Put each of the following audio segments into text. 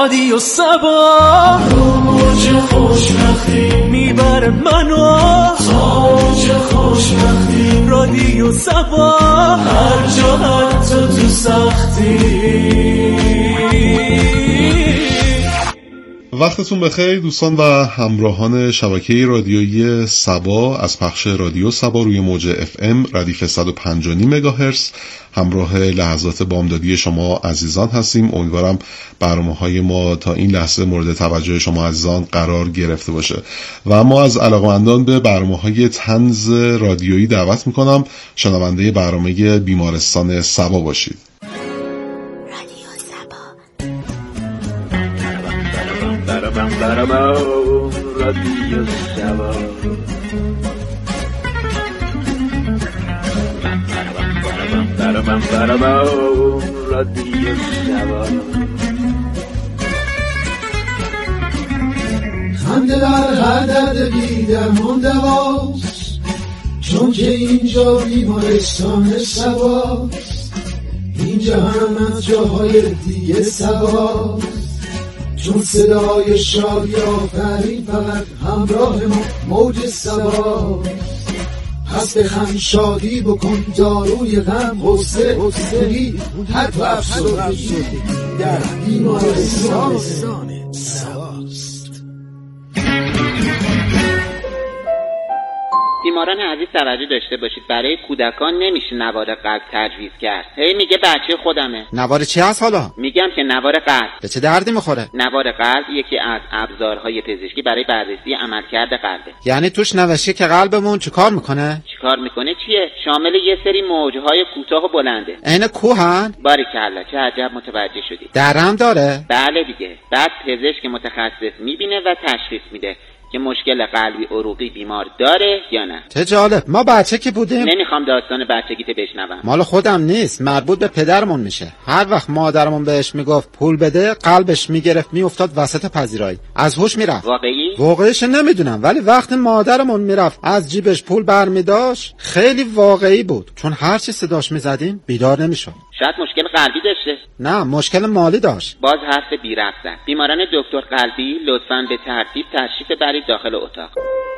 رادیو سبا رو موج خوشبختی میبره منو تا موج خوشبختی. رادیو سبا هر جا حتی تو سختی. وقتتون بخیر دوستان و همراهان شبکه رادیویی سبا از پخش رادیو سبا روی موج FM ردیف 105.5 مگاهرتز. همراه لحظات بامدادی شما عزیزان هستیم. امیدوارم برنامه‌های ما تا این لحظه مورد توجه شما عزیزان قرار گرفته باشه و ما از علاقه‌مندان به برنامه‌های طنز رادیویی دعوت می‌کنم شنونده برنامه بیمارستان سبا باشید. رادیو سبا رادیو سبا خنده در هر درد بی‌درمان دواست، چون که اینجا بیمارستان سباست. اینجا هم از جاهای دیگه سباست، چون صدای شادی آفرین فقط همراه ما موج سباست. پس بخند شادی بکن داروی غم حوصله‌ای حتی افسردگی در بیمارستان سباست. بیماران عزیز توجه داشته باشید، برای کودکان نمیشه نوار قلب تجویز کرد. هی میگه بچه خودمه. نوار چی هست حالا؟ میگم که نوار قلب. به چه دردی میخوره؟ نوار قلب یکی از ابزارهای پزشکی برای بررسی عملکرد قلبه. یعنی توش نوشته که قلبمون چیکار میکنه؟ چیکار میکنه چیه؟ شامل یه سری موجهای کوتاه و بلنده. عین کوهن؟ باریکلا، چه عجب متوجه شدی. درم داره؟ بله دیگه. بعد پزشک متخصص میبینه و تشخیص میده که مشکل قلبی عروقی بیمار داره یا نه. چه جالب. ما بچه که بودیم نمیخوام داستان بچگیت بشنوم. مال خودم نیست، مربوط به پدرمون میشه. هر وقت مادرمون بهش میگفت پول بده، قلبش میگرفت میافتاد وسط پذیرایی، از هوش میرفت. واقعیش نمیدونم، ولی وقتی مادرمون میرفت از جیبش پول برمیداشت خیلی واقعی بود، چون هر چی صداش میزدیم بیدار نمیشد. شاید مشکل قلبی داشته. نه، مشکل مالی داشت. باز حرف بی ربط زد. بیماران دکتر قلبی لطفاً به ترتیب تشریف برید داخل اتاق.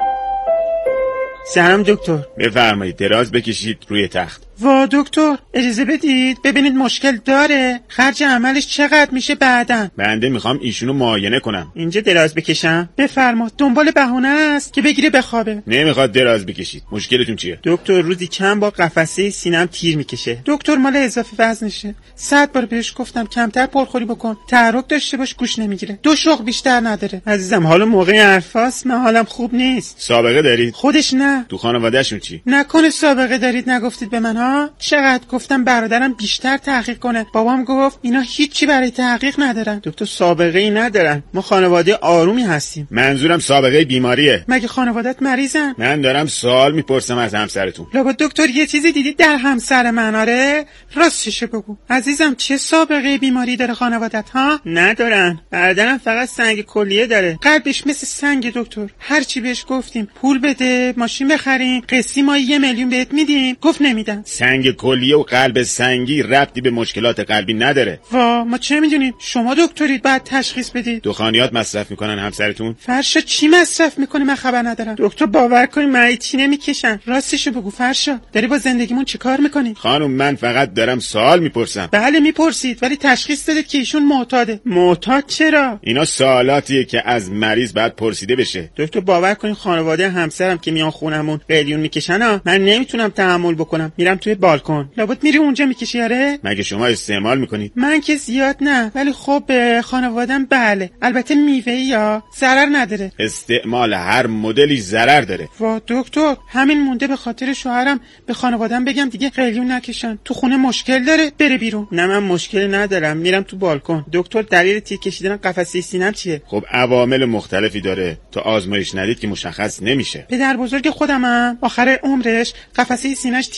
سلام دکتر. بفرمایید، دراز بکشید روی تخت. وا دکتر اجازه بدید ببینید مشکل داره، خرج عملش چقدر میشه بعداً. بنده میخوام ایشونو معاینه کنم. اینجا دراز بکشم؟ بفرما. دنبال بهونه است که بگیره بخوابه. نمیخواد دراز بکشید. مشکلتون چیه؟ دکتر روزی چند بار قفسه سینم تیر میکشه. دکتر مال اضافه وزنشه. 100 بار بهش گفتم کمتر پرخوری بکن، تحرک داشته باش، گوش نمیگیره. 2 شغل بیشتر نداره. عزیزم حالا موقع حرفاست، من حالم خوب نیست. سابقه دارید؟ خودش نه. تو خانواده‌شون چی؟ نکنه سابقه دارید نگفتید به من ها؟ چقدر گفتم برادرم بیشتر تحقیق کنه، بابام گفت اینا هیچی برای تحقیق ندارن. دکتر سابقه ای ندارن، ما خانواده آرومی هستیم. منظورم سابقه بیماریه. مگه خانوادت مریضن؟ من دارم سوال میپرسم از همسرتون. لابد دکتر یه چیزی دیدی در همسر من؟ آره راستش بگو عزیزم، چه سابقه بیماری داره خانوادت ها؟ ندارن، برادرم فقط سنگ کلیه داره. قلبش مثل سنگ دکتر، هر چی بهش گفتیم پول بده ماشین بخریم قسطی ما 1 میلیون بهت میدیم، گفت نمیدن. سنگ کلیه و قلب سنگی ربطی به مشکلات قلبی نداره. وا ما چه میدونیم؟ شما دکترید بعد تشخیص بدید. دخانیات مصرف میکنن همسرتون؟ فرشا چی مصرف میکنه من خبر ندارم. دکتر باور کنید من چی نمیکشن. راستشو بگو فرشا، داری با زندگیمون چیکار میکنی؟ خانم من فقط دارم سوال میپرسم. بله میپرسید، ولی تشخیص دادید که ایشون معتاده. معتاد چرا؟ اینا سوالاتیه که از مریض بعد پرسیده بشه. دکتر باور کنید خانواده همسرم که میان خونمون قلیون میکشن من نمیتونم تحمل بکنم، میرم توی بالکن. لابد میری اونجا میکشی؟ آره. مگه شما استعمال میکنید؟ من که زیاد نه، ولی خب خانواده‌ام بله. البته میوه‌ای یا ضرر نداره. استعمال هر مدلی ضرر داره. وا دکتر همین مونده به خاطر شوهرم به خانواده‌ام بگم دیگه قلیون نکشن. تو خونه مشکل داره بره بیرون. نه من مشکل ندارم، میرم تو بالکن. دکتر دلیل تیر کشیدن قفسه سینم چیه؟ خب عوامل مختلفی داره، تو آزمایش ندید که مشخص نمیشه. پدر بزرگ خودمم آخر عمرش قفسه سینه‌اش تیر میکشه،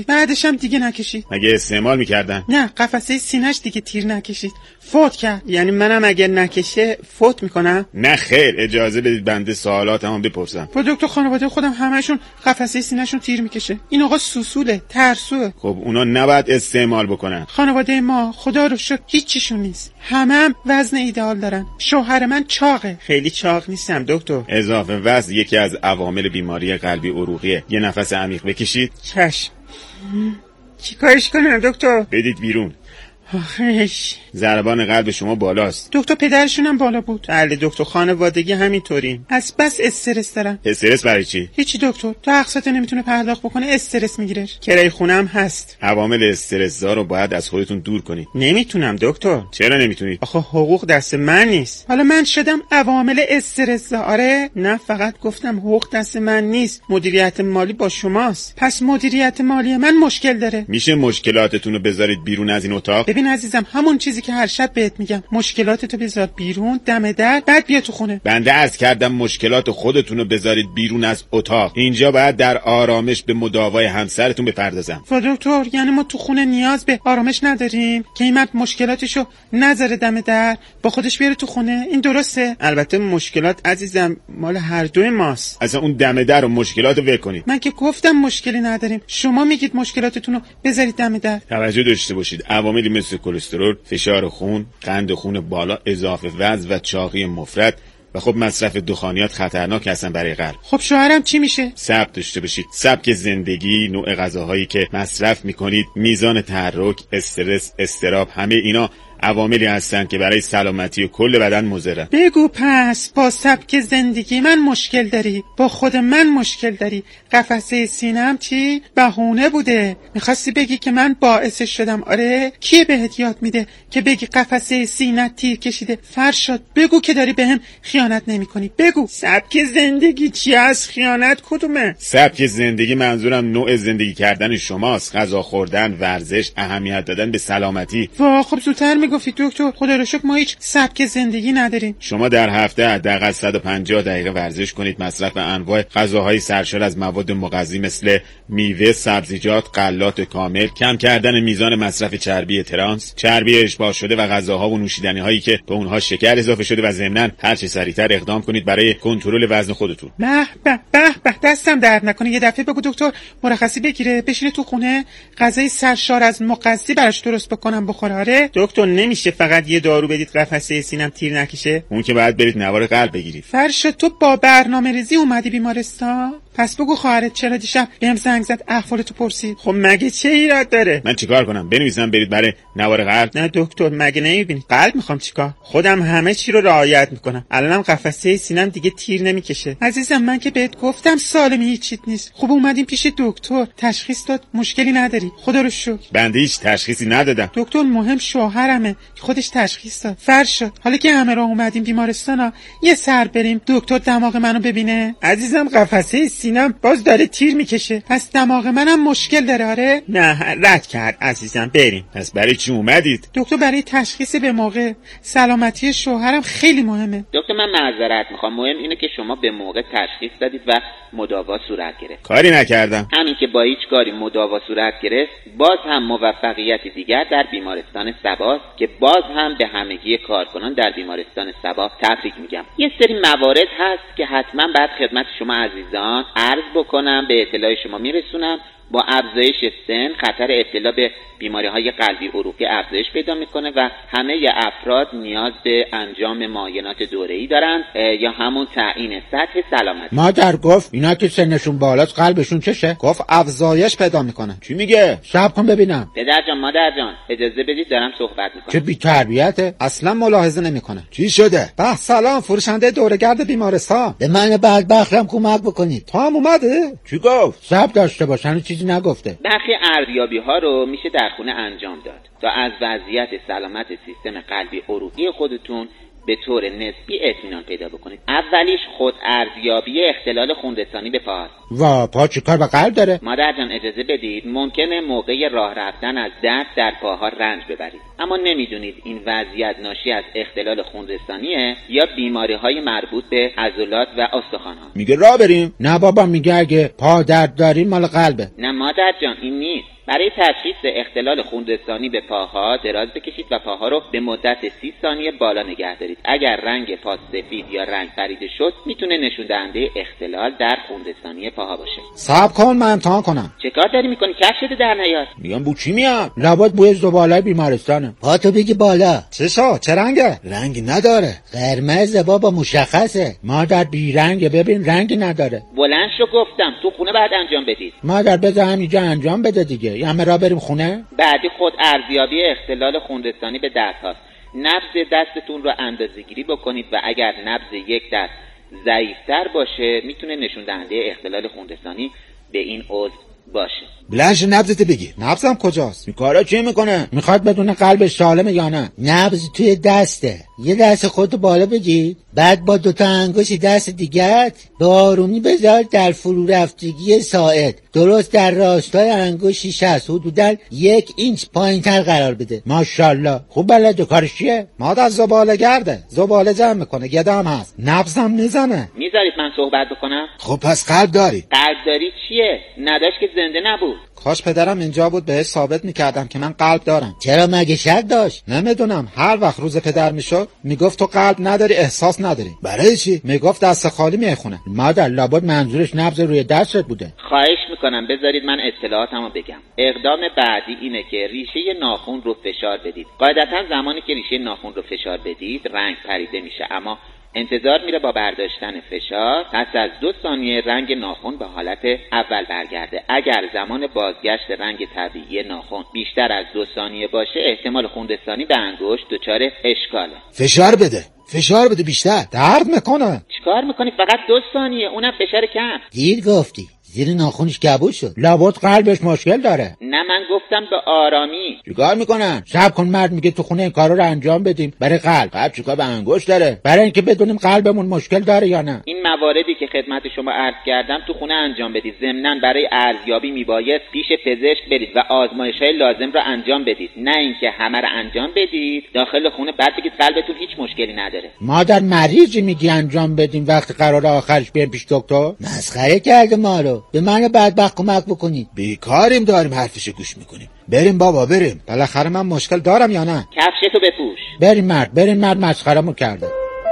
کشید، بعدش هم دیگه نکشید. مگه استعمال میکردن؟ نه، قفسه سینه‌اش دیگه تیر نکشید، فوت کرد. یعنی منم اگه نکشه فوت میکنم؟ نه خیر، اجازه بدید بنده سوالاتمو بپرسم. با دکتر خانواده خودم همشون قفسه سینه‌شون تیر میکشه. این آقا سوسوله، ترسوه. خب اونا نباید استعمال بکنن. خانواده ما خدا رو شکر هیچیشون نیست، هم وزن ایدئال دارن. شوهر من چاقه. خیلی چاق نیستم دکتر. اضافه وزن یکی از عوامل بیماری قلبی عروقیه. یه نفس عمیق بکشید. چشم. چیکارش کنم دکتر؟ بدید بیرون. آخش. ضربان قلب شما بالاست. دکتر پدرشون هم بالا بود. بله دکتر، خانوادگی همینطوریم. از بس استرس دارن. استرس برای چی؟ هیچی دکتر، تو اقساط نمیتونه پرداخت بکنه، استرس میگیره. کرایه خونه هم هست. عوامل استرس‌زا رو باید از خودتون دور کنید. نمیتونم دکتر. چرا نمیتونید؟ آخه حقوق دست من نیست. حالا من شدم عوامل استرس‌زا. آره؟ نه، فقط گفتم حقوق دست من نیست. مدیریت مالی با شماست. پس مدیریت مالی من مشکل داره. میشه مشکلاتتون رو بذارید بیرون از این اتاق؟ ببین عزیزم، همون چیزی که هر شب بهت میگم، مشکلاتتو بذار بیرون دم در، بعد بیا تو خونه. بنده عرض کردم مشکلات خودتون رو بذارید بیرون از اتاق. اینجا باید در آرامش به مداوای همسرتون بپردازم. دکتر، یعنی ما تو خونه نیاز به آرامش نداریم که این مرد مشکلاتشو نذاره دم در، با خودش بیاره تو خونه؟ این درسته؟ البته مشکلات عزیزم مال هر دوی ماست. اصلا اون دم در و مشکلاتو ول کنید. من که گفتم مشکلی نداریم، شما میگید مشکلاتتون رو بذارید دم در. توجه داشته باشید، عواملی مثل کلسترول، فشار خون، قند خون بالا، اضافه وزن و چاقی مفرط و خب مصرف دخانیات خطرناک هستن برای قلب. خب شوهرم چی میشه؟ صبر داشته باشید. سبک زندگی، نوع غذاهایی که مصرف میکنید، میزان تحرک، استرس، اضطراب، همه اینا عواملی هستن که برای سلامتی و کل بدن مضرن. بگو پس با سبک زندگی من مشکل داری، با خود من مشکل داری. قفسه سینم چی؟ بهونه بوده. میخواستی بگی که من باعثش شدم؟ آره؟ کی بهت یاد میده که بگی قفسه سینت تیر کشیده؟ فرشاد بگو که داری بهم خیانت نمیکنی. بگو. سبک زندگی چی از خیانت کدومه؟ سبک زندگی منظورم نوع زندگی کردن شماست. غذا خوردن، ورزش، اهمیت دادن به سلامتی. وا خب زودتر گفتی دکتر، خدا رو شکر ما هیچ سبک زندگی نداریم. شما در هفته حداقل 150 دقیقه ورزش کنید، مصرف انواع غذاهای سرشار از مواد مغذی مثل میوه، سبزیجات، غلات کامل، کم کردن میزان مصرف چربی ترانس، چربی اشباع شده و غذاها و نوشیدنی‌هایی که به اونها شکر اضافه شده و ضمناً هر چه سریعتر اقدام کنید برای کنترل وزن خودتون. به به به به، دستم درد نکنه. یه دفعه بگو دکتر مرخصی بگیره بشینه تو خونه غذای سرشار از مغذی براش درست بکنم بخوره. آره دکتر، نمیشه فقط یه دارو بدید قفسه سینم تیر نکشه؟ اون که بعد برید نوار قلب بگیرید. فرشاد تو با برنامه‌ریزی اومدی بیمارستان؟ پس بگو خواهرت چرا دیشب بهم زنگ زد احوالتو پرسید؟ خب مگه چه ایراد داره؟ من چیکار کنم؟ بنویسم برید برای نوار قلب؟ نه دکتر، مگه نمیبینی قلب میخوام چیکار؟ خودم همه چی رو رعایت میکنم. الانم قفسه سینم دیگه تیر نمیکشه. عزیزم من که بهت گفتم سالمی هیچیت نیست. خب اومدیم پیش دکتر، تشخیص داد مشکلی نداری. خدا رو شکر. بنده هیچ تشخیصی ندادم. دکتر مهم شوهرمه که خودش تشخیص داد. فرشاد حالا که همه راه اومدیم بیمارستانا یه سر بریم دکتر دماغ منو ببینه. عزیزم قفسه سینم باز داره تیر میکشه، پس دماغ منم مشکل داره. آره نه رد کرد عزیزم، بریم. پس برای چی اومدید؟ دکتر برای تشخیص به موقع. سلامتی شوهرم خیلی مهمه. دکتر من معذرت میخوام، مهم اینه که شما به موقع تشخیص دادید و مداوا صورت گرفت. کاری نکردم. همین که با هیچ کاری مداوا صورت گرفت، باز هم موفقیت دیگر در بیمارستان صباست که باز هم به همگی کارکنان در بیمارستان صبا تبریک میگم. یه سری موارد هست که حتما بعد خدمت شما عزیزان عرض بکنم، به اطلاع شما میرسونم. با افزایش سن خطر ابتلا به بیماری‌های قلبی عروقی افزایش پیدا میکنه و همه افراد نیاز به انجام معاینات دوره‌ای دارن یا همون تعیین سطح سلامت. مادر گفت اینا که سنشون بالاست قلبشون چشه؟ گفت افزایش پیدا میکنه. چی میگه؟ شب کن ببینم. پدر جان مادر جان اجازه بدید دارم صحبت میکنم. چه بی‌تربیته، اصلا ملاحظه نمیکنه. چی شده؟ به سلام، فروشنده دوره‌گرد بیمارستان. به من بدبختم کمک بکنید. تا هم اومده؟ چی گفت؟ صبر داشته باشن، چیزی نگفته. برخی ارزیابی‌ها رو میشه در خونه انجام داد تا از وضعیت سلامت سیستم قلبی عروقی خودتون به طور نسبی اطمینان پیدا بکنید. اولیش خود ارزیابی اختلال خونرسانی به پا است. وا پا چیکار به قلب داره؟ مادر جان اجازه بدید، ممکنه موقع راه رفتن از درد در پاها رنج ببرید، اما نمیدونید این وضعیت ناشی از اختلال خونرسانیه یا بیماری‌های مربوط به عضلات و استخوان‌ها. میگه راه بریم؟ نه بابا، میگه اگه پا درد داری مال قلبه. نه مادر جان، این نیست. برای تشخیص اختلال خونرسانی به پاها دراز بکشید و پاها رو به مدت 30 ثانیه بالا نگه دارید. اگر رنگ پا سفید یا رنگ پریده شد میتونه نشون دهنده اختلال در خونرسانی پاها باشه. صبر کن من امتحان کنم. چه کار داری میکنی؟ کفشت در نیار. میگم بو چی میاد؟ لابد بوی زباله بیمارستانه. پاتو بگی بالا. چه شو؟ چه رنگه؟ رنگی نداره. قرمز بابا، مشخصه. مادر بی رنگه، ببین رنگی نداره. بلند شو گفتم، تو خونه بعد انجام بدید. مادر بذار همینجا انجام بده دیگه. همه را بریم خونه؟ بعدی خود ارزیابی اختلال خونرسانی به دست هاست. نبض دستتون رو اندازه‌گیری بکنید و اگر نبض یک دست ضعیف‌تر باشه میتونه نشون دهنده اختلال خونرسانی به این عضو باشه. بلنش نبضت بگی. نبضم کجاست؟ این کارا چی میکنه؟ میخواد بدون قلبش سالمه یا نه؟ نبض توی دسته. یه دست خودتو بالا بگیر، بعد با 2 انگشت دست دیگت به آرومی بذار در فرو رفتگی ساعد، درست در راستای انگشت 60، حدوداً 1 اینچ پایینتر قرار بده. ماشاءالله خوب بلده. کارش چیه؟ مادر زباله گرده، زباله جمع میکنه، گدا هم هست، نبضم میزنه. میذارید من صحبت بکنم؟ خب پس قلب داری؟ قلب داری چیه؟ نداشت که زنده نبود. کاش پدرم اینجا بود بهش ثابت میکردم که من قلب دارم. چرا مگه شک داشت؟ نمیدونم، هر وقت روز پدر میشد میگفت تو قلب نداری، احساس نداری. برای چی؟ میگفت دست خالی میخونه. مادر لابد منظورش نبض روی دستت بوده. خواهش میکنم بذارید من اطلاعاتمو بگم. اقدام بعدی اینه که ریشه ناخن رو فشار بدید. قاعدتا زمانی که ریشه ناخن رو فشار بدید رنگ پریده میشه، اما انتظار میره با برداشتن فشار پس از 2 ثانیه رنگ ناخن به حالت اول برگرده. اگر زمان بازگشت رنگ طبیعی ناخن بیشتر از 2 ثانیه باشه احتمال خونرسانی به انگشت دچار اشکاله. فشار بده بیشتر. درد میکنه. چیکار میکنی؟ فقط 2 ثانیه، اونم فشار کم. دیر گفتی. زیر ناخونش کبود شد. لابد قلبش مشکل داره. نه من گفتم به آرامی. چیکار میکنن؟ صبر کن، مرد میگه تو خونه این کارا رو انجام بدیم برای قلب چیکار به انگشت داره؟ برای اینکه بدونیم قلبمون مشکل داره یا نه. این مواردی که خدمت شما عرض کردم تو خونه انجام بدید. ضمناً برای ارزیابی میبایست پیش پزشک برید و آزمایش‌های لازم رو انجام بدید، نه اینکه همه رو انجام بدید داخل خونه بعد بگید قلبتون هیچ مشکلی نداره. مادر مریضی میگی انجام بدیم وقتی قرار آخرش بریم پیش دکتر؟ مسخره کرده ما رو. به من بدبخت کمک بکنید. بیکاریم داریم حرفش گوش میکنیم. بریم بابا بریم. بالاخره من مشکل دارم یا نه؟ کفشتو بپوش. بریم مرد مسخره‌مو کرده.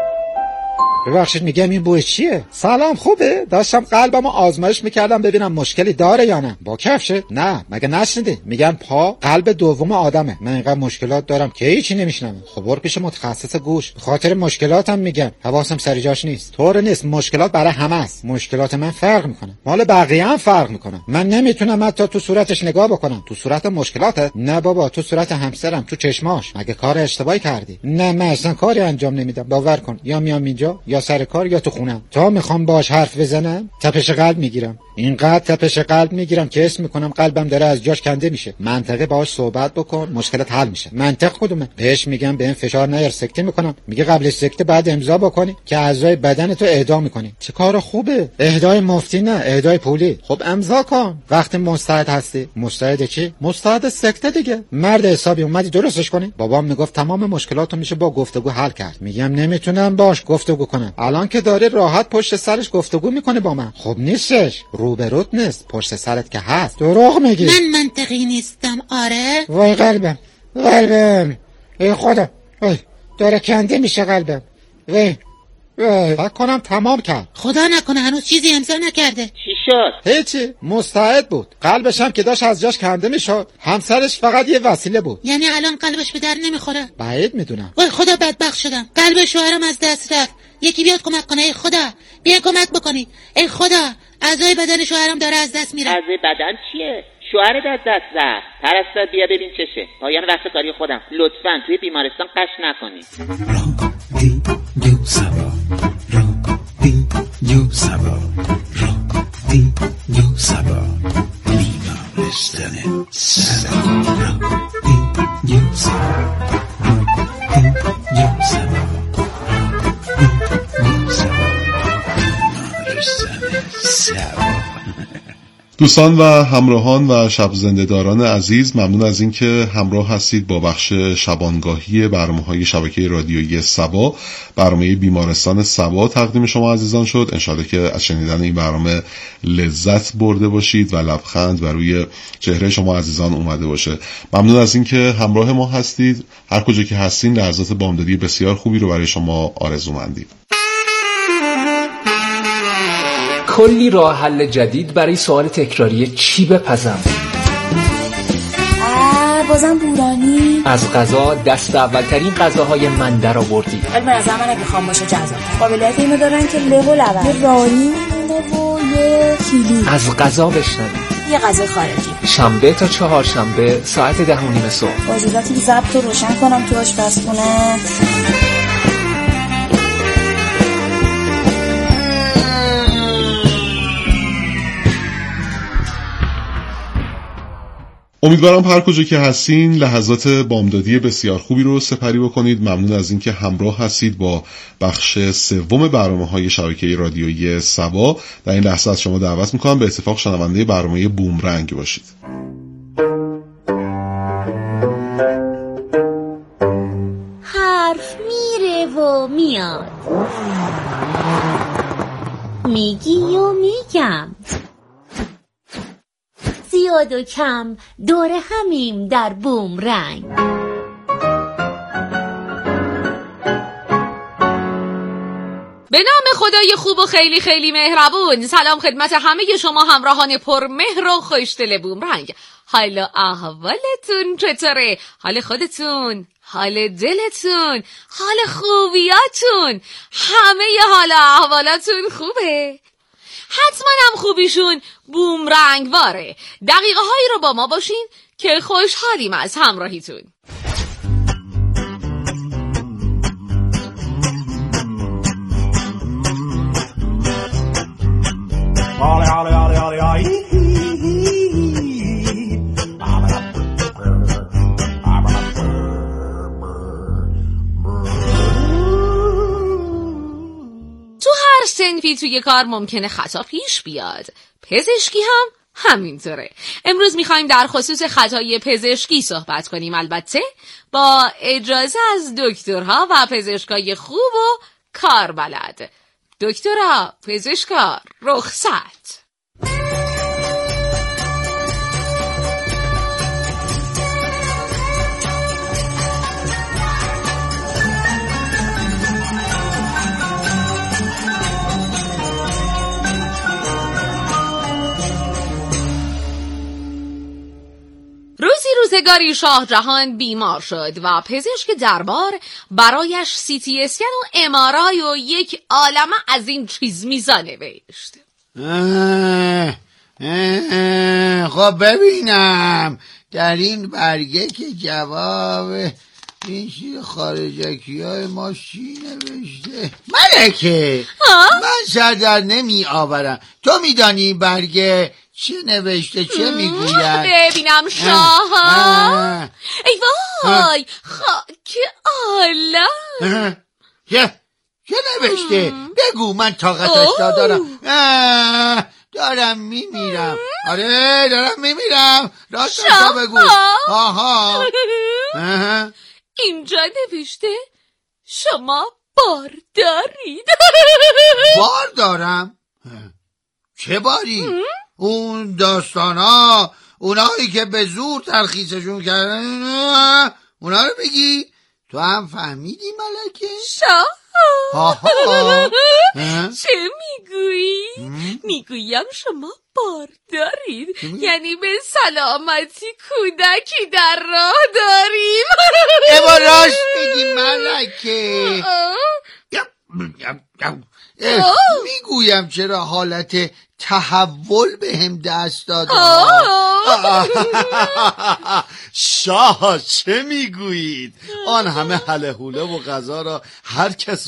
ببخشید میگم این بوی چیه؟ سلام، خوبه؟ داشتم قلبمو آزمایش میکردم ببینم مشکلی داره یا نه. با کفشه؟ نه مگه نشنیدی؟ میگن پا قلب دوم آدمه. من اینقدر مشکلات دارم که هیچی نمیشنم. خب برو پیش متخصص گوش. به خاطر مشکلاتم میگم، حواسم سر جاش نیست. طور نیست، مشکلات برای همه است. مشکلات من فرق میکنه، مال بقیه هم فرق میکنه. من نمیتونم حتی تو صورتش نگاه بکنم. تو صورت مشکلاته؟ نه بابا، تو صورت همسرم، تو چشماش. مگه کار اشتباهی کردی؟ نه من اصلا کاری انجام نمیدم، باور کن. یا میام اینجا یا سر کار یا تو خونم. تا میخوام باش حرف بزنم تپش قلب میگیرم. اینقدر تپش قلب میگیرم که حس میکنم قلبم داره از جاش کنده میشه. منطقه باهاش صحبت بکن، مشکلت حل میشه. منطق کدومه؟ بهش میگم به این فشار نیار، سکته میکنم. میگه قبل سکته بعد امضا بکنی که اعضای بدن تو اهدا میکنی. چه کار خوبه. اهدای مفتی نه، اهدای پولی. خب امضا کن وقتی مستعد هستی. مستعد چی؟ مستعد سکته دیگه. مرد حسابی اومدی درستش کنی. بابام میگفت تمام مشکلاتو میشه با گفتگو حل کرد. میگم نمیتونم باش گفتگو کنم. الان که داره راحت پشت سرش گفتگو میکنه با من. خب نیستش، روبروت نیست، پشت سرت که هست. دروغ میگی. من منطقی نیستم. آره وای قلبم ای خدا، وای داره کنده میشه قلبم. وای فکر کنم تمام کرد. خدا نکنه هنوز چیزی امضا نکرده. چی شد؟ هیچی، مستعد بود. قلبش هم که داشت از جاش کنده میشد. همسرش فقط یه وسیله بود. یعنی الان قلبش به در نمیخوره؟ بعید میدونم. وای خدا بدبخت شدم. قلب شوهرم از دست رفت. یکی بیاد کمک کنه. ای خدا بیا کمک بکنید. ای خدا اعضای بدن شوهرم داره از دست میره. اعضای بدن چیه؟ شوهرت از دست رفت. پرستار بیا ببین چشه. پایان وقت کاری خودم. لطفاً توی بیمارستان قش نکنی. دوستان و همراهان و شب زنده‌داران عزیز، ممنون از اینکه همراه هستید با بخش شبانگاهی برنامه‌های شبکه رادیویی سبا. برنامه بیمارستان سبا تقدیم شما عزیزان شد. انشالله که از شنیدن این برنامه لذت برده باشید و لبخند بر روی چهره شما عزیزان اومده باشه. ممنون از اینکه همراه ما هستید. هر کجا که هستین لحظات بامدادی بسیار خوبی رو برای شما آرزومندیم. کلی راه حل جدید برای سوال تکراری چی بپزم. بازم بورانی. از غذا دست اولترین غذاهای من در آوردی. ولی به نظر من اگه خام باشه جذاب. قابلیت اینو دارن که له و لبن. یه رانی و یه کیلو. از غذا بشنوید. یه غذای خارجی. شنبه تا چهارشنبه ساعت 10:30 صبح. واجباتی ضبط رو روشن کنم تو آشپزخونه. امیدوارم هر کجا که هستین لحظات بامدادی بسیار خوبی رو سپری بکنید. ممنون از اینکه همراه هستید با بخش سوم برنامه‌های شبکه رادیویی سبا. در این لحظه از شما دعوت می‌کنم به اتفاق شنونده برنامه بومرنگ باشید. حرف میره و میاد، میگی و میگم، زیاد و کم دور همیم در بومرنگ. به نام خدای خوب و خیلی خیلی مهربون. سلام خدمت همه شما همراهان پرمهر و خوشدل بومرنگ. حال احوالتون چطوره؟ حال خودتون، حال دلتون، حال خوبیاتون، همه حال احوالاتون خوبه؟ حتما هم خوبیشون بومرنگ واره. دقیقه هایی رو با ما باشین که خوشحالیم از همراهیتون. صنفی توی کار ممکنه خطا پیش بیاد. پزشکی هم همینطوره. امروز میخوایم در خصوص خطای پزشکی صحبت کنیم، البته با اجازه از دکترها و پزشکای خوب و کاربلد. دکترها، پزشکا، رخصت. روزگاری شاه جهان بیمار شد و پزشک دربار برایش CT اسکن و MRI و یک عالمه از این چیز میزا نوشت. خب ببینم در این برگه که جواب این شیر خارجکی های ما چی نوشته؟ ملکه من سر در نمی آورم. تو میدانی برگه چه نوشته، چه میگوید؟ ببینم شاه. ای وای خاک عالم. چه نوشته؟ بگو من طاقتش دارم. دارم میمیرم. آره دارم میمیرم. راستش بگو. آها. اینجا نوشته شما بار دارید. بار دارم؟ چه باری؟ اون داستانا، اونایی که به زور ترخیصشون کردن، اونا رو بگی؟ تو هم فهمیدی ملکه؟ شاه چه میگویی؟ میگویم شما بار دارید، یعنی به سلامتی کودکی در راه داریم. اما راست میگی ملکه. میگویم چرا حالت تحول به هم دست داده. شاه چه میگویید؟ آن همه هله هوله و غذا را هر کس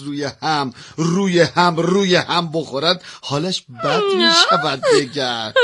روی هم بخورد حالش بد میشود دیگر.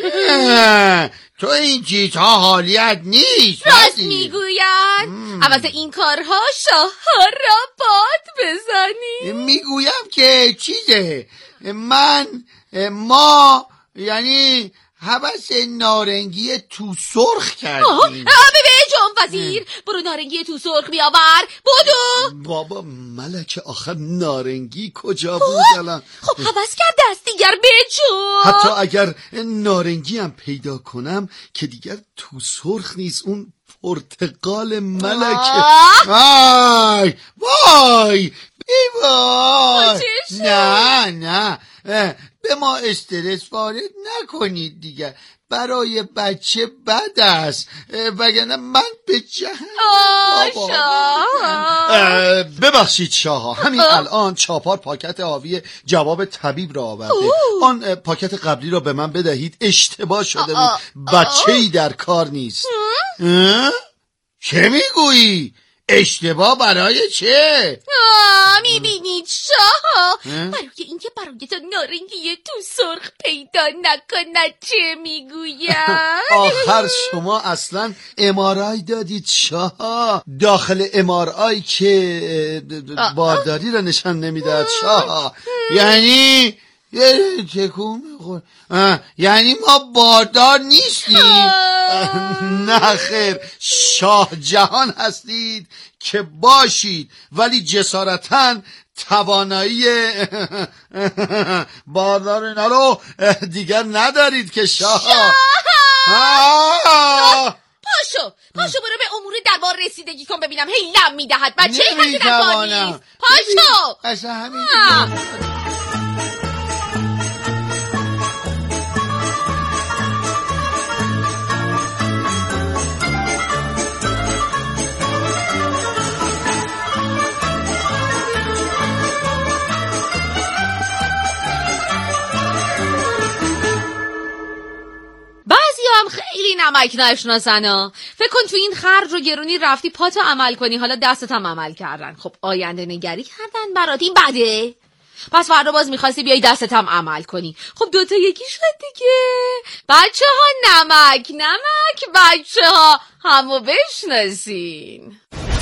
تو این چیزها حالیت نیست. راست میگوین. عوض این کارها شاه را باد بزنی. میگویم که چیزه ما یعنی هوس نارنگی تو سرخ کردیم. جان وزیر برو نارنگی تو سرخ بیاور. بودو بابا ملکه آخر نارنگی کجا بود الان؟ خب هوس کرد دست دیگر بجو. حتی اگر نارنگی هم پیدا کنم که دیگر تو سرخ نیست، اون پرتقال ملکه. وای وای وای. نه به ما استرس وارد نکنید دیگر، برای بچه بد است، وگرنه من به ببخشید شاها، همین الان چاپار پاکت آبی جواب طبیب را آورده. آن پاکت قبلی را به من بدهید، اشتباه شده بود، بچه‌ای در کار نیست. چه میگویی؟ اشتباه برای چه؟ میبینید شاه، برای اینکه برای تو نارنگی تو سرخ پیدا نکند چه میگویم. آخر شما اصلا امارای دادید شاه، داخل امارای که بارداری را نشان نمیداد شاه. یعنی تکون میخور، یعنی ما باردار نیستیم؟ نه خیر، شاه جهان هستید که باشید، ولی جسارتاً توانایی باردار اینا رو دیگر ندارید که شاه. پاشو برو به امور دربار رسیدگی کن ببینم هی لم میدهد بچه هستی در کار نیست. پاشو اصلا همین هم خیلی نمک نشناسن. فکر کن تو این خرج و گرونی رفتی پاتو عمل کنی، حالا دستت هم عمل کردن. خب آینده نگری کردن برات، این بده. پس فردا باز میخواستی بیای دستت هم عمل کنی. خب دوتا یکی شد دیگه. بچه ها نمک بچه ها همو بشناسین.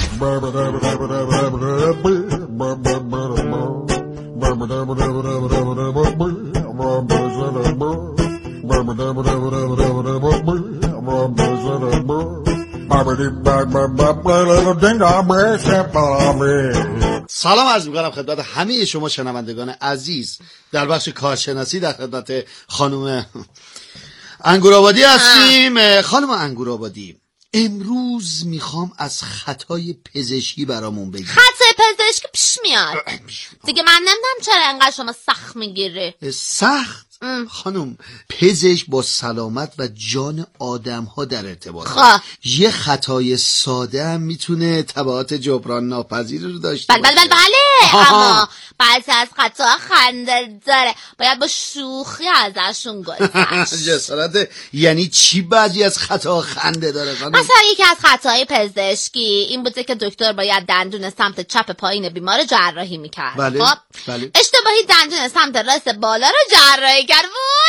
سلام عرض می‌کنم خدمت همه شما شنوندگان عزیز. در بخش کارشناسی در خدمت خانم انگورآبادی هستیم. خانم انگورآبادی، امروز میخوام از خطای پزشکی برامون بگید. خطای پزشکی پیش میاد دیگه، من نمیدونم چرا انقدر شما سخت میگیره. سخت؟ خانم، پزشک با سلامت و جان آدم ها در ارتباط. یه خطای ساده هم میتونه تبعات جبران ناپذیر رو داشته باشه. بله اما بعضی از خطا خنده داره، باید با شوخی ازشون گذشت. جسارت یعنی چی بعضی از خطا خنده داره خانم؟ مثلا یکی از خطاهای پزشکی این بوده که دکتر باید دندون سمت چپ پایین بیمار جراحی میکرد. بله. خب بله. اشتباهی دندون سمت راست بالا رو جراحی کرد.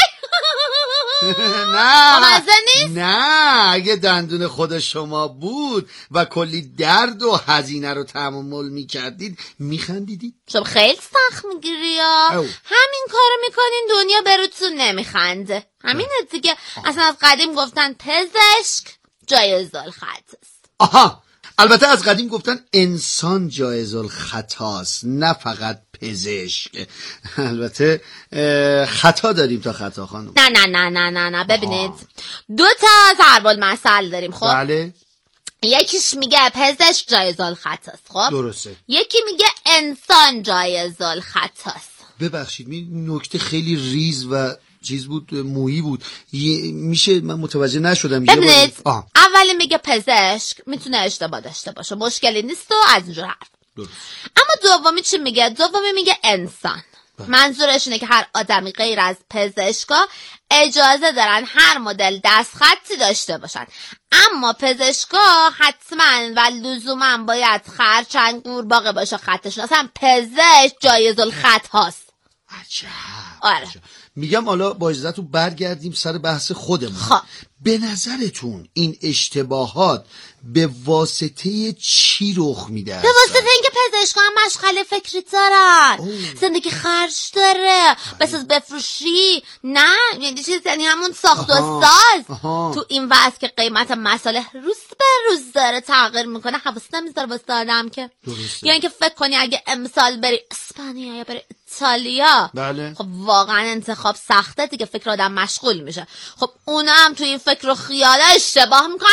نه اگه دندون خود شما بود و کلی درد و هزینه رو تحمل میکردید میخندیدید. شما خیلی سخت میگیری یا همین کارو میکنین دنیا بروتون نمیخنده. همینه دیگه. اصلا از قدیم گفتن پزشک جایز الخطا است. البته از قدیم گفتن انسان جایز الخطاست، نه فقط پزشک. البته خطا داریم تا خطا خانم. نه ببینید دو تا ضرب المثل داریم. خب بله. یکیش میگه پزشک جایز الخطاست. خب درسته. یکی میگه انسان جایز الخطاست. ببخشید نکته خیلی ریز و چیز بود، مویی بود، میشه من متوجه نشدم. ببینید اولی میگه پزشک میتونه اشتباه داشته باشه، مشکلی نیست و از اینجور حرف. اما دومی چی میگه؟ دومی میگه انسان. منظورش اینه که هر آدمی غیر از پزشکا اجازه دارن هر مدل دستخطی داشته باشن، اما پزشکا حتما و لزوما باید خرچنگ قورباغه باشه خطشون. اصلا پزشک جایز الخط هاست. عجب. آره. میگم حالا با اجازهتون برگردیم سر بحث خودمون. به نظرتون این اشتباهات به واسطه چی رخ میده؟ به واسطه اینکه پزشکان مشغله فکری دارن. زندگی خرج داره، بساز بفروشی. نه یعنی چیز، یعنی همون ساخت و ساز. تو این وضع که قیمت مساله روز به روز داره تغییر میکنه، حواست نمیذاره واسه آدم که یا اینکه فکر کنی اگه امسال بری اسپانیا یا بری ایتالیا، بله. خب واقعا انتخاب سخته دیگه، فکر آدم مشغول میشه. خب اونم هم تو این فکر و خیال اشتباه میکنه.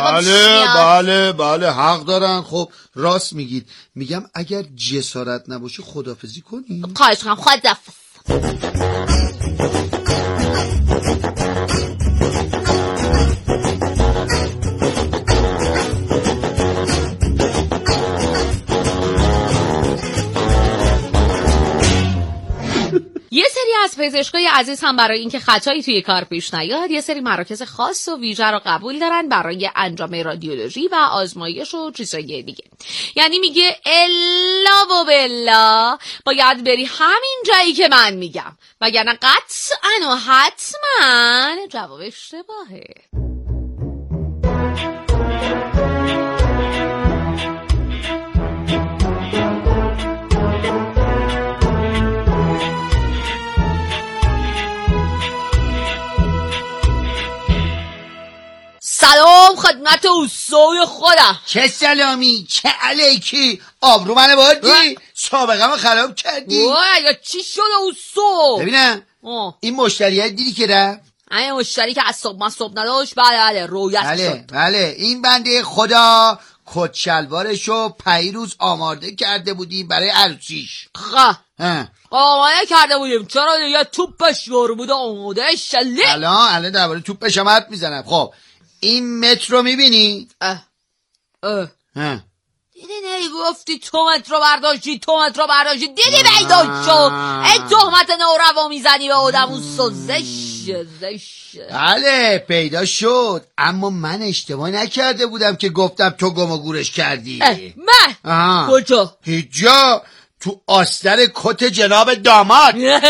بله حق دارن. خب راست میگید. میگم اگر جسارت نباشه خداحافظی کنی. خواهش کنم، خداحافظ. یه سری از پزشکای عزیز هم برای اینکه خطایی توی کار پیش نیاد یه سری مراکز خاص و ویژه رو قبول دارن برای انجام رادیولوژی و آزمایش و چیزای دیگه. یعنی میگه الا و بلا باید بری همین جایی که من میگم، وگرنه قطعا و حتما جواب اشتباهه. سلام خدمت اوسوی خودم. چه سلامی، چه علیکی، آبرو منو بردی، سابقه من خراب کردی. یا چی شده اوسو؟ ببینم این مشتریت دیدی که رفت؟ این مشتری که از صبح نداشت. بله رویت شد. بله این بنده خدا کت شلوارشو پیروز آماده کرده بودیم برای عروسیش. آماده کرده بودیم، چرا دیگه توپش یارو بوده آماده شلی. الان درباره توپش هم حرف میزنم. خب این متر رو میبینی؟ دیدی گفتی تو متر رو برداشتی دیدی پیدا شد. این تهمت نوروا میزنی به آدم اون زش. بله پیدا شد، اما من اشتباه نکرده بودم که گفتم تو گم و گورش کردی. من؟ کجا؟ هیچ جا، تو آستر کت جناب داماد.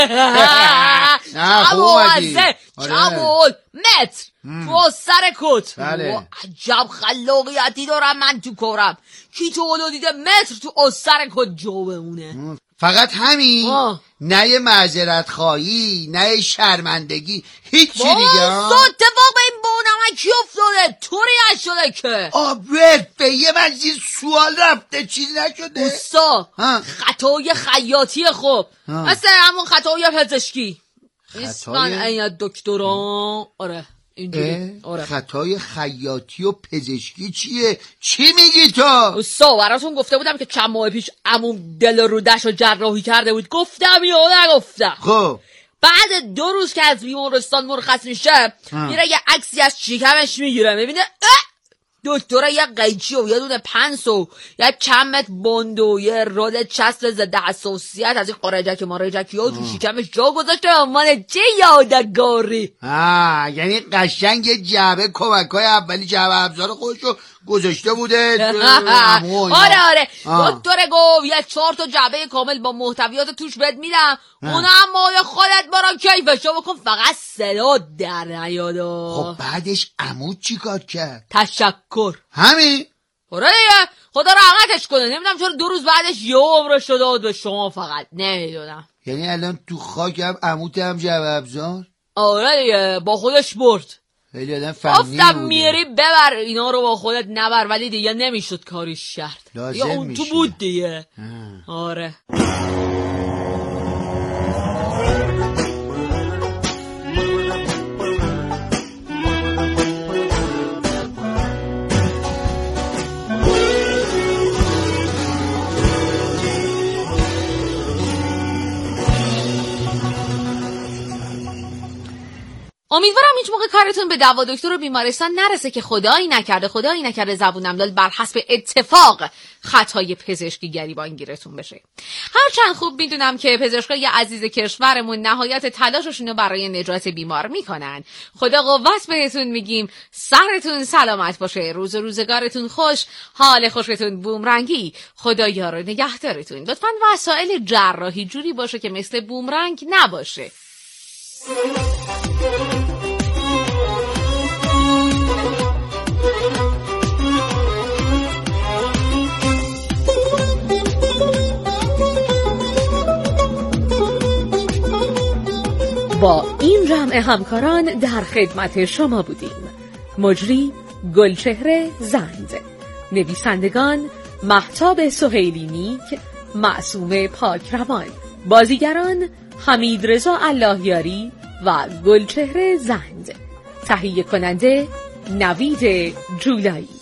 کمول متر تو آستر کت. عجب خلاقیتی دارم من تو کارم. کی تو اولو دیده متر تو آستر کت جا بمونه؟ فقط همین. نه یه معذرت خواهی، نه یه شرمندگی، هیچ چی دیگه. اتفاق به این بونمکی افتاده، طوری نشده که. به یه منزیر سوال رفته، چیزی نشده. اوستا خطای خیاطی. خب مثل همون خطای پزشکی. اسمان این دکتران. آره خطای خیاطی و پزشکی چیه؟ چی میگی تو؟ اوستا براتون گفته بودم که چند ماه پیش عموم دل رودش رو جراحی کرده بود. گفتم یا نگفتم؟ خب بعد 2 روز که از بیمارستان مرخص میشه میره یه عکسی از شکمش میگیره، میبینه دکتره یه قیچی و یه دونه پنس و یه چند متر بند و یه رول چسب ضد حساسیت از این قرجک مارجکی ها تو شکمش جا گذاشته. امان چه یادگاری. یعنی قشنگ یه جعبه کمکای اولی جعبه ابزار خودشو گذاشته بوده. آره دکتره گفت یه 4 تا جعبه کامل با محتویات توش بهت میدم، اونم مال خودت برا کیفشو بکن، فقط صدا در نیاد. خب بعدش عمود چی کار کرد؟ تشکر. همین؟ آره دیگه، خدا رحمتش کنه. نمیدونم چرا 2 روز بعدش یه عمرش رو داد به شما، فقط نمیدونم. یعنی الان تو خاک هم عمود هم جعبه ابزار؟ آره دیگه با خودش برد. خیلی آدم فنی بوده. گفتم میری ببر اینا رو با خودت نبر، ولی دیگه نمیشد کاریش کرد. لازم یا اون میشه. تو بود دیگه. آره امیدوارم هیچ موقع کارتون به دوا دکتر و بیمارستان نرسه که خدایی نکرده زبونم داد بر حسب اتفاق خطای پزشکی گریبان گیرتون بشه. هرچند خوب میدونم که پزشکای عزیز کشورمون نهایت تلاششون رو برای نجات بیمار میکنن. خدا قوت بهتون میگیم. سرتون سلامت باشه، روزگارتون خوش، حال خوشتون بومرنگی. خدا یار و نگهدارتون. لطفاً وسایل جراحی جوری باشه که مثل بومرنگ نباشه. با این جمع همکاران در خدمت شما بودیم. مجری گلچهره زند، نویسندگان مهتاب سهیلی نیک، معصومه پاکروان، بازیگران حمید رضا اللهیاری و گلچهره زند، تهیه کننده نوید جولایی.